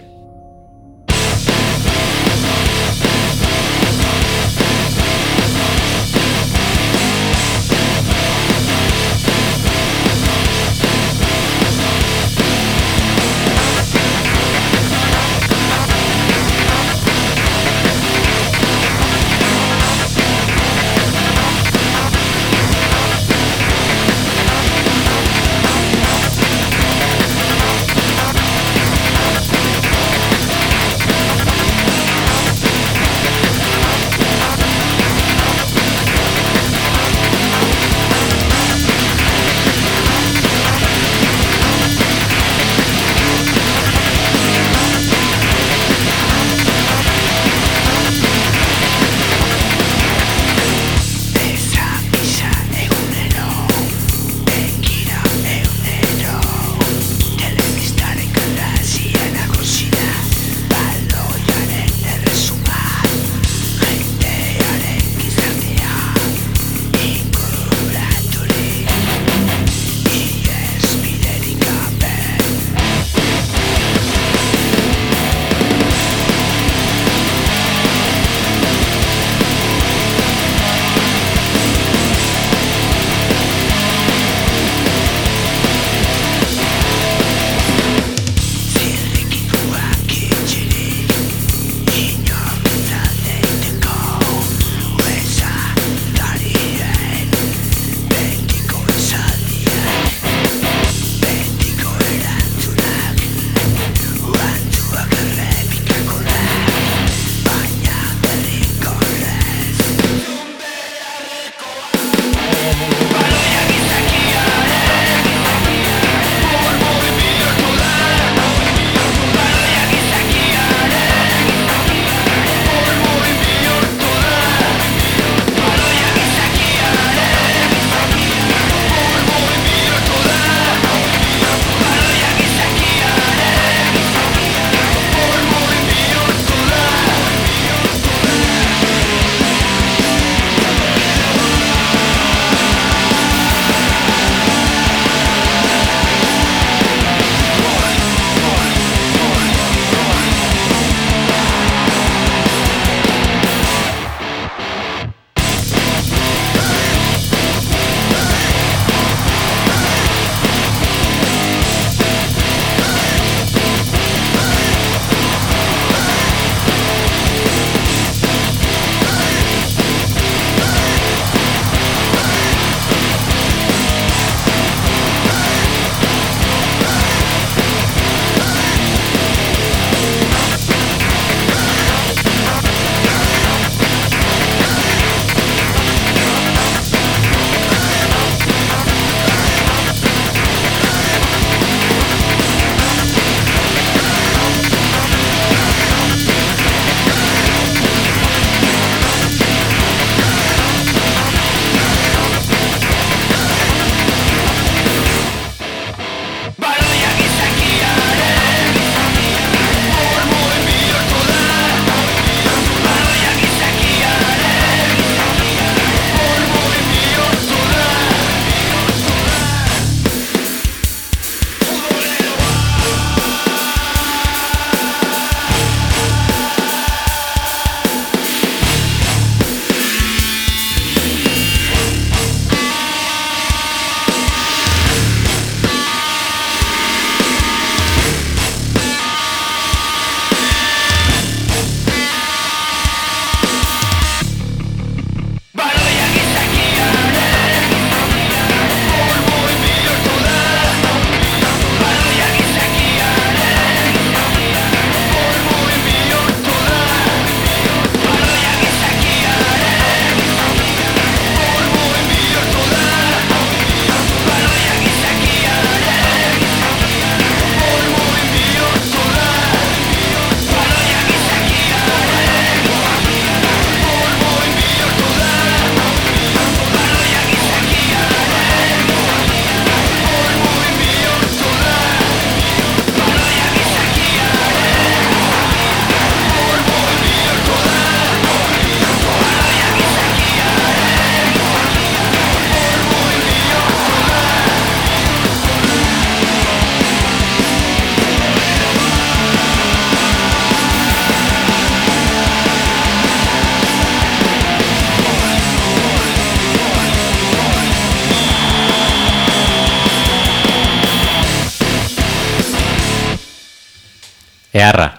A: Eharra.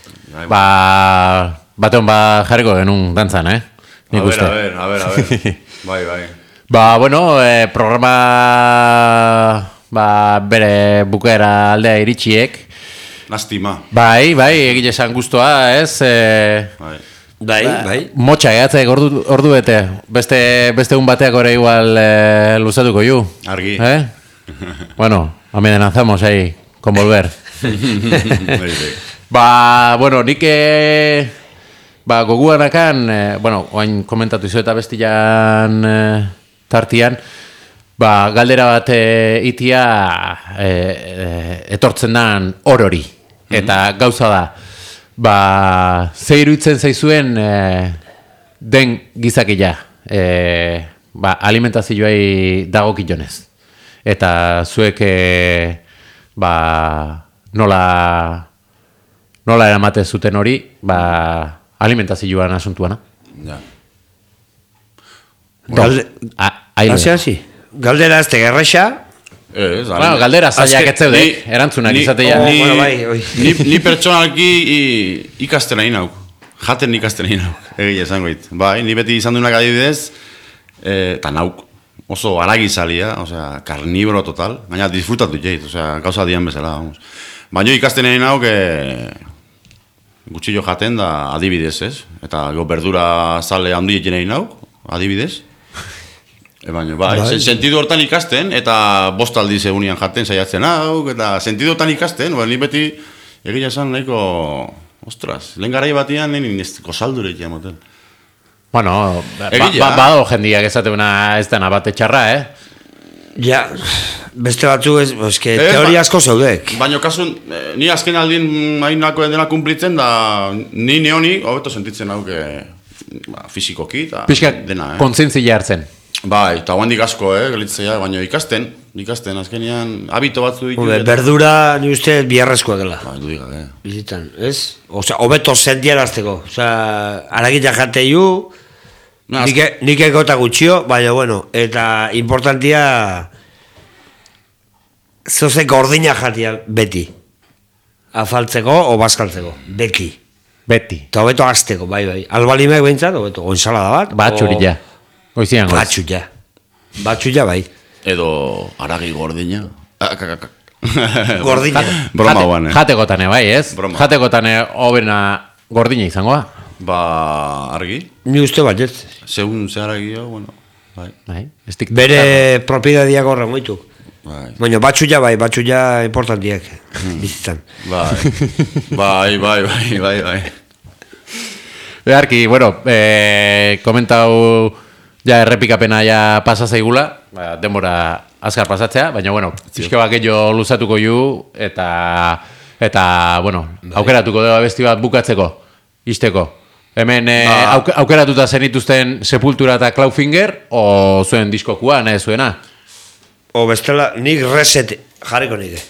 A: Ba, batean ba jarriko genuen dantzan, eh? Nik uste.
C: A ver, a ver, a ver. Bai, bai.
A: Ba, bueno, eh, programa ba, bere bukaera aldea iritsiek.
C: Lastima.
A: Bai, bai, egile esan guztua, ez? Eh,
C: Bai.
B: Bai, bai.
A: Motxa egatzek ordu, ordu bete. Beste, beste un bateak ore igual eh, luzatuko ju.
C: Argi.
A: Eh? Bueno, amenazamos ahí con volver. Ba, bueno, nik eh, ba, goguanakan, eh, bueno, oain komentatu izo eta bestian eh, tartian, ba, galdera bat eh, itia eh, eh, etortzen dan orori. Eta gauza da, ba, ze iruditzen zaizuen eh, den gizakila, eh, ba, alimentazioai dagokionez. Eta zuek eh, ba, nola nola eramate zuten hori, ba, alimentazioan asuntuana.
C: Ja.
B: Galde... Hasi, hasi. Galdera azte gerraixa.
C: Ez,
A: Bueno, galdera zaiak etzeudek, erantzunak izatea.
B: Oh, bueno, bai, oi.
C: Ni, ni pertsonalki i- ikasten nahi nauk. Jaten ikasten nahi nauk. Egia esango dit. Bai, ni beti izan duenak adibidez, eta nauk. Oso aragizalia, osea, karniboro total, baina disfrutatu jait, osea, gauza dian bezala, vamos. Baina ikasten nahi nauk, e, gutxillo jaten da adibidez, ez? Eta go berdura zale handi egin nahi nauk, adibidez. E baina, bai, bai. Sentidu hortan ikasten, eta bost aldiz egunian jaten saiatzen hau, eta sentidu hortan ikasten, ba, ni beti egia esan nahiko, ostras, lehen garai batian, nien ez kosaldurek jamoten.
A: Bueno, badago ba, ba, jendiak ezateuna ez dena bate txarra, eh?
B: Ja, beste batzuk ez, eske, eh, teoria asko zeudek.
C: Baina kasun, eh, ni azken aldin hainako dena kumplitzen, da ni neoni, hobeto sentitzen hauke ba, fizikoki, eta
A: dena, eh? Kontzientzia hartzen.
C: Bai, eta guandik asko, eh, gelitzea, baina ikasten, ikasten, azkenean, habito batzu ditu.
B: Ube, berdura, ni uste, biharrezkoa dela.
C: Ba, du diga, eh.
B: Bizitan, ez? Osea, hobeto sentiarazteko. Osea, aragitak jateiu, no, nike, nike gota gutxio, baina, bueno, eta importantia, zozek gordina jatia beti. Afaltzeko, o bazkaltzeko, beti.
A: Beti.
B: Eta hobeto azteko, bai, bai. Albalimek behintzat, hobeto, goizalada bat.
A: Batxurila. Goizian, goiz.
B: Batxulla. Batxulla, bai.
C: Edo aragi gordina.
B: Gordina.
C: Broma guan, eh?
A: Jateko bai, ez?
C: Broma.
A: Jateko tane hobena gordina izangoa.
C: Ba, argi?
B: Ni uste bat, ez?
C: Segun ze aragio, bueno, bai.
A: Bai, estik.
B: Bere propiedadiak horre moitu.
C: Bai.
B: Baina batxulla, bai, batxulla importantiak. Bizitzan.
C: Bai, bai, bai, bai, bai, bai.
A: Beharki, bueno, eh, komentau... Ja, errepikapena ja pasa zaigula, ba, denbora azkar pasatzea, baina, bueno, pixka bat gehiago luzatuko ju, eta, eta, bueno, aukeratuko dugu abesti bat bukatzeko, isteko. Hemen eh, auk, aukeratuta zenituzten Sepultura eta Clawfinger, o zuen diskokua, nahi zuena?
B: O bestela, nik reset jarriko nire.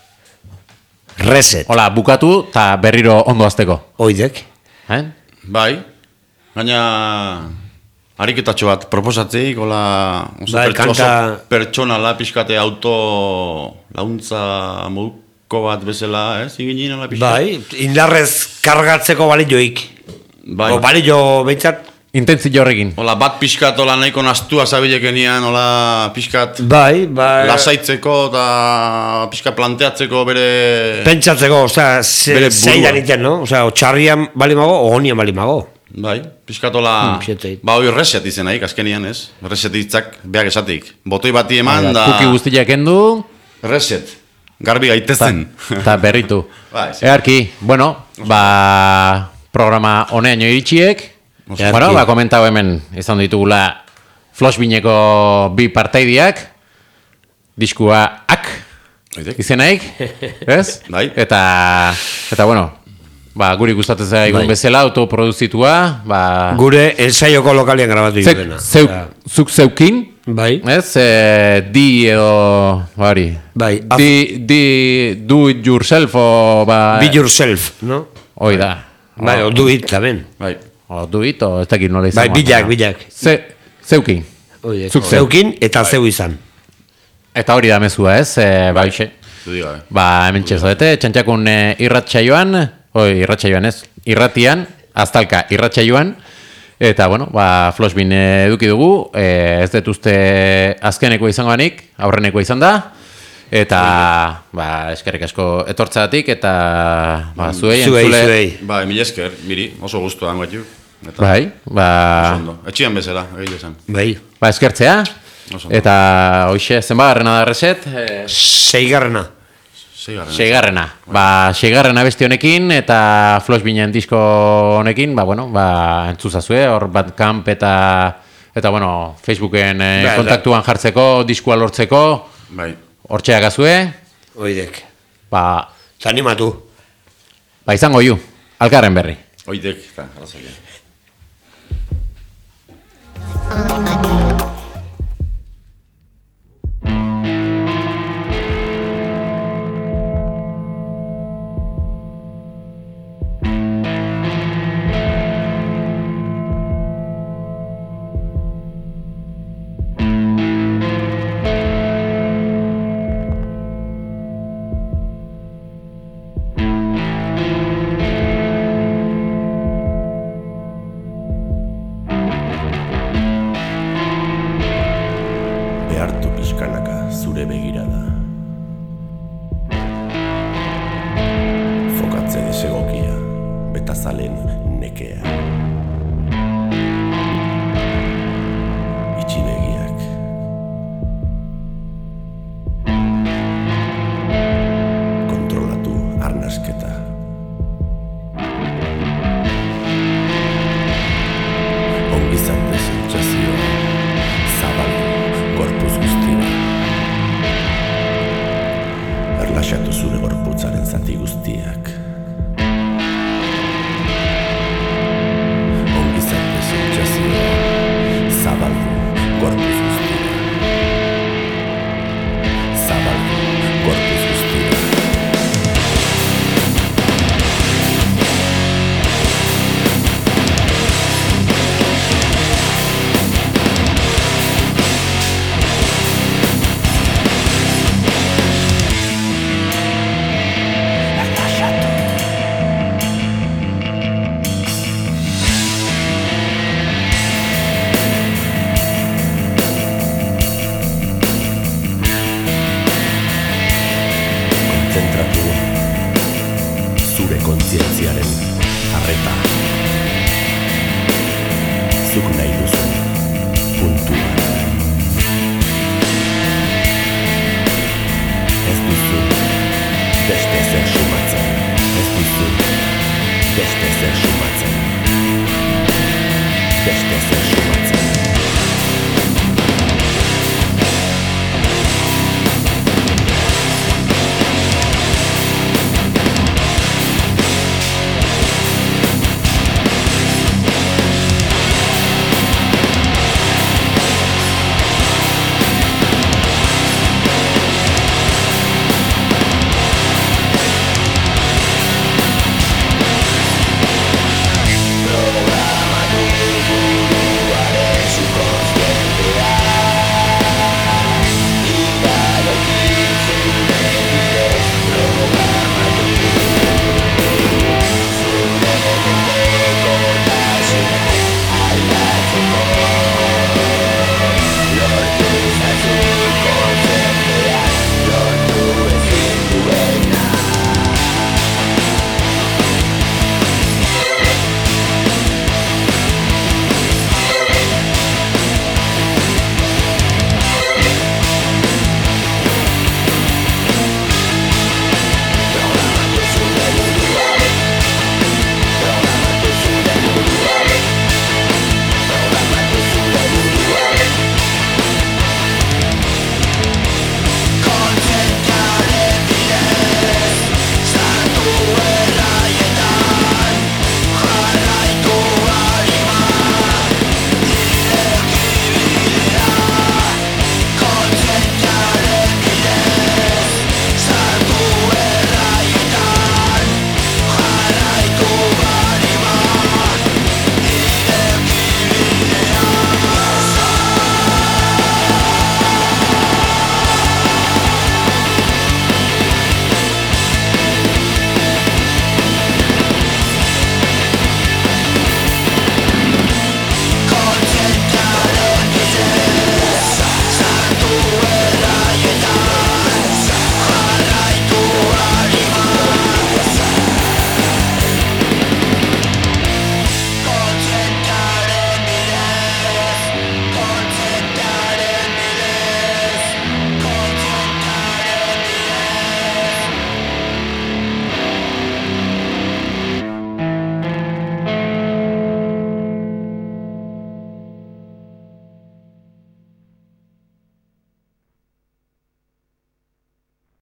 B: Reset.
A: Hola, bukatu, eta berriro ondo azteko.
B: Oidek.
A: Eh?
C: Bai, gaina... Ariketatxo bat proposatzeik, hola, oso,
B: bai,
C: pertso,
B: kanta...
C: oso pertsonala, pixkate auto launtza moduko bat bezala, ez? Ingin hola pixkat?
B: Bai, indarrez kargatzeko balioik.
C: Bai.
B: O balio behintzat...
A: Intentzio horrekin.
C: Hola, bat pixkat, hola, nahiko nastua zabilekenian, hola, pixkat...
B: Bai, bai...
C: Lasaitzeko eta pixkat planteatzeko bere...
B: Pentsatzeko, osea, zeidan iten, no? Osea, o txarrian balimago, o honian balimago.
C: Bai, pixkatola,
B: hmm,
C: ba hoi reset izenaik, azkenian ez, reset hitzak beak esatik. Botoi bati eman da...
A: Kuki guztiak endu...
C: Reset, garbi gaitezen.
A: Eta berritu.
C: Ba,
A: Earki, bueno, ba, programa honean iritxiek, bueno, ba, komentau hemen izan ditugula Flashbineko bi partaidiak, diskua ak, izenaik, ez?
C: Bai.
A: Eta, eta bueno... Ba, guri gustatzen zaigun bezala, autoproduzitua, ba...
B: Gure ensaioko lokalian grabatu dutena.
A: Zeuk, zuk zeukin,
B: bai.
A: Ez, e, di edo, bari,
B: bai.
A: Di, di, do it yourself, o, ba...
B: Be yourself, no?
A: Hoi da.
B: Bai, o do it, taben.
C: Bai.
A: O do it, o ez dakit nola izan.
B: Bai, bilak, bilak.
A: Ze, zeukin.
B: Zuk zeukin eta zeu izan.
A: Eta hori da mezua, ez, e, ba, bai.
C: Ba,
A: ba, hemen txezodete, txantxakun e, irratxaioan, Oi, irratxaioan ez, irratian, aztalka irratxaioan, eta, bueno, ba, Flashbin eduki dugu, e, ez dut uste azkeneko izango banik, aurreneko izan da, eta, ba, eskerrik asko etortzatik, eta, ba, zuei,
B: zuei,
A: entzule...
B: Zuei,
C: ba, mil esker, miri, oso guztua hangoetu.
A: Bai, ba...
C: Etxian bezala, egile zen.
B: Bai.
A: Ba, eskertzea, eta, hoxe, zenbagarrena da reset? E...
B: Seigarrena.
A: Seigarrena, ba, seigarrena besti honekin eta Flashbinen disko honekin, ba, bueno, ba, entzuzazue, hor Bandcamp eta, eta, bueno, Facebooken eh, ba, kontaktuan da. Jartzeko, diskua lortzeko,
C: bai.
A: Hortxeak azue.
B: Oidek.
A: Ba,
B: zanimatu.
A: Ba, izango ju, alkarren berri.
C: Oidek, eta, arazoia. Itxi begiak,
D: Erlaxatu zure gorputzaren zati guztiak. Ongizate sentsazioa zabaldu gorputz guztira. Zabaldu gorputz guztira. Kontzentratu zure kontzientziaren